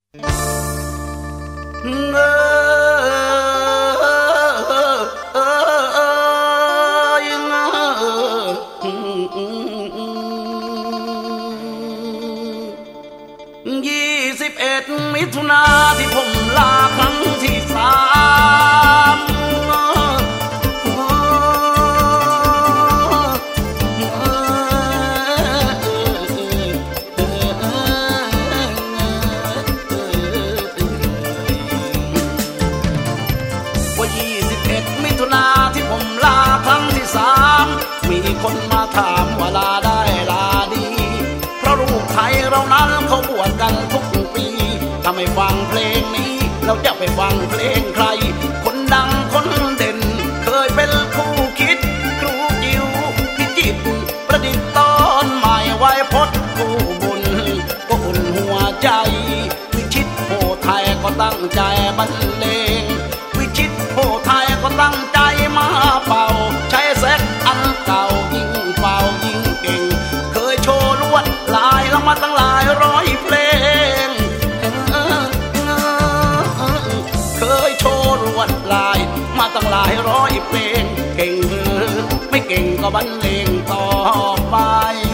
21 มิถุนาที่ผมลาครั้งที่3มิถุนาที่ผมลาครั้งที่3มีคนมาถามว่าลาได้ลาดีเพราะลูกไทยเรานั้นเขาบวชกันทุกปีถ้าไม่ฟังเพลงนี้เราจะไปฟังเพลงใครคนดังคนเด่นเคยเป็นคู่คิดครูจิ๋วพิจิตรประดิษฐ์ตอนใหม่ไว้พจน์คู่บุญก็อุ่นหัวใจวิชิตโพไทยก็ตั้งใจบรรเลงวิชิตโพไทยก็ตั้งใจมาเป่าใช้แซกอันเก่ายิ่งเป่ายิ่งเก่งเคยโชว์ลวดลายแล้วมาตั้งหลายร้อยเพลงเคยโชว์ลวดลายมาตั้งหลายร้อยเพลงเก่งหรือไม่เก่งก็บรรเลงต่อไป